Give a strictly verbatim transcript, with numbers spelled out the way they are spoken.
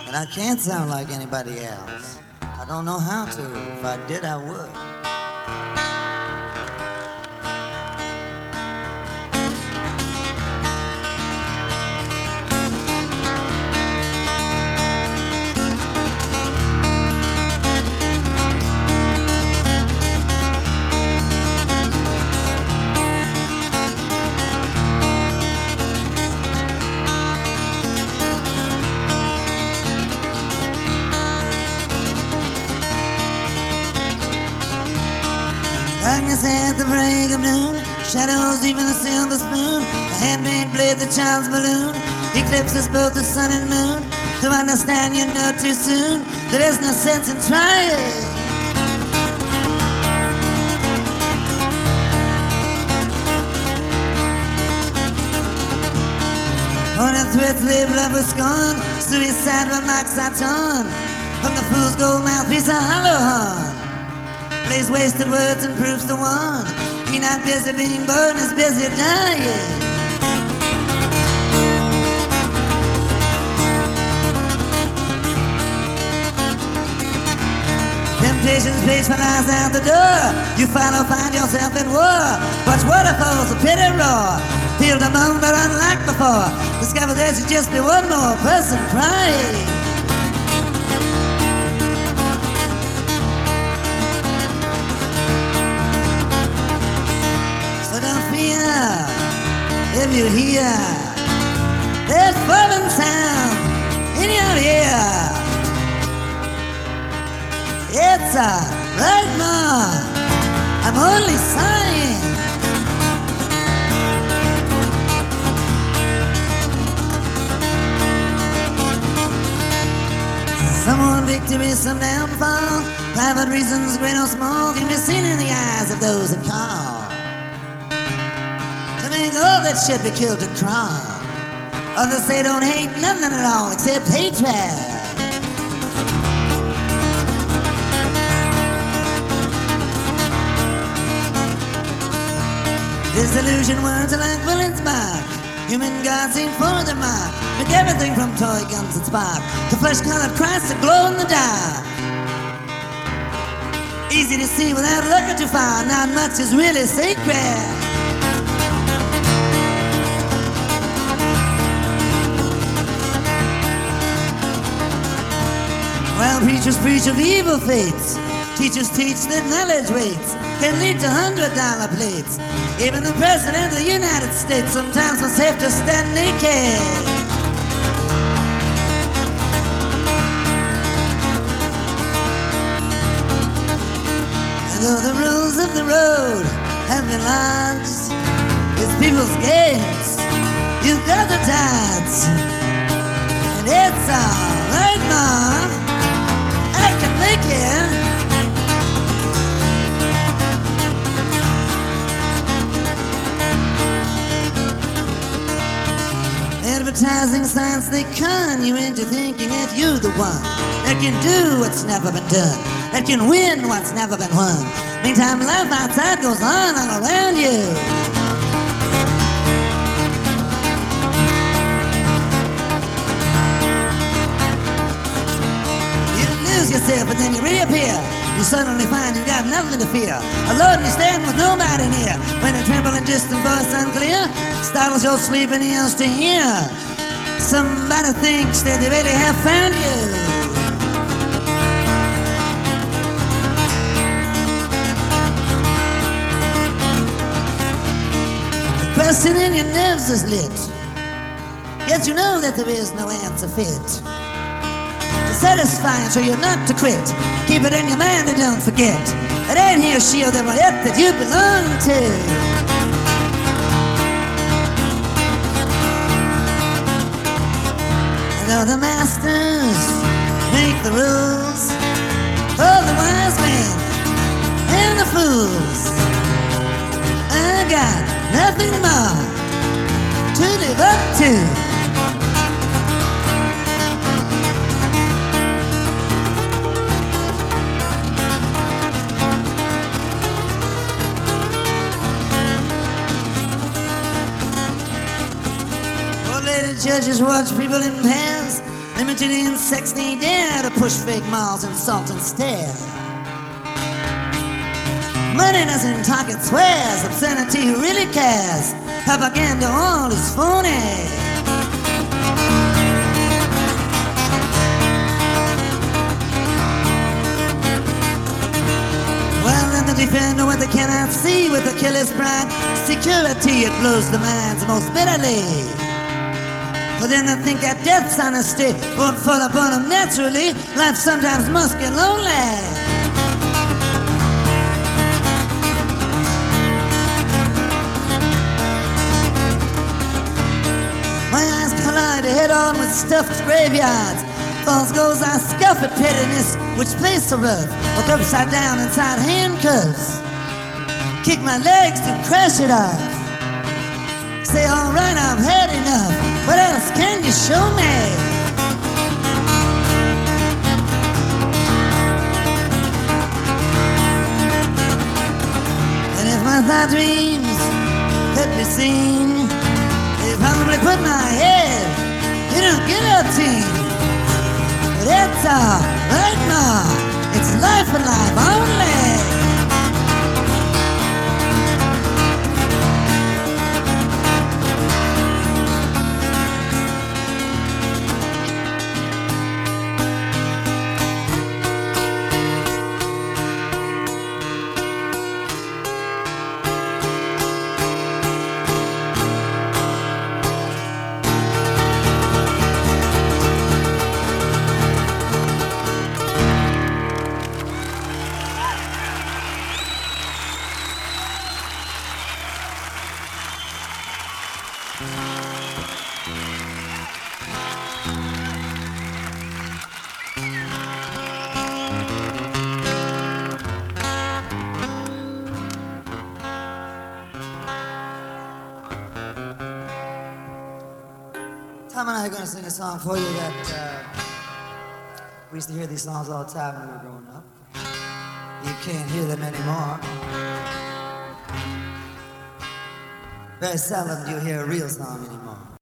And I can't sound like anybody else. I don't know how to. If I did, I would. Darkness at the break of noon, shadows even a silver spoon, a handmade blade, the child's balloon, eclipses both the sun and moon. To understand you know too soon, there is no sense in trying. On a threat live love was gone, suicide remarks are torn from the fool's gold mouthpiece, a hollow horn. Plays wasted words and proofs to one. He not busy being born, is busy dying. Temptation's page flies out the door. You follow, find yourself in war. Watch waterfalls, a pity roar. Feel the moan but unlike before. Discover there should just be one more person crying. If you hear this foreign sound in your ear, it's a right now. I'm only sighing. Some want victory, some downfall. Private reasons, great or small, can be seen in the eyes of those that call. All that should be killed to crawl. Others say don't hate nothing at all except hatred. Disillusion words are like bullets mark. Human gods ain't for the mark. Make everything from toy guns that spark to flesh-colored Christ that glow in the dark. Easy to see without looking too far. Not much is really sacred. While preachers preach of evil fates, teachers teach that knowledge waits can lead to hundred dollar plates. Even the President of the United States sometimes must have to stand naked. And though the rules of the road have been lodged, it's people's games, you've got the tides. And it's all right now. I can make it. Advertising signs, they con you into thinking that you're the one that can do what's never been done, that can win what's never been won. Meantime, life outside goes on all around you. Yourself, but then you reappear. You suddenly find you got nothing to fear. Alone you stand with nobody near. When a trembling distant voice unclear startles your sleeping ears to hear. Somebody thinks that they really have found you. The question in your nerves is lit, yet you know that there is no answer fit. Satisfying so you're not to quit. Keep it in your mind and don't forget. It ain't here shield that will it that you belong to. And though the masters make the rules for the wise men and the fools, I got nothing more to live up to. Judges watch people in pairs. Limit to the insects they dare to push fake miles and salt and stare. Money doesn't talk, it swears. Obscenity really cares. Propaganda all is phony. Well, let the defender what they cannot see with the killer's pride. Security, it blows the minds most bitterly. But then they think that death's honesty won't fall upon them naturally. Life sometimes must get lonely. My eyes collide head on with stuffed graveyards. False goals I scuff at pettiness, which plays so rough. Look upside down inside handcuffs. Kick my legs to crash it off. Say, all right, I've had enough. What else can you show me? And if my thought dreams could be seen, they'd probably put my head in a guillotine. But it's all right now. It's life and life only. Tom and I are going to sing a song for you that uh, we used to hear these songs all the time when we were growing up. You can't hear them anymore. Very seldom do you hear a real song anymore.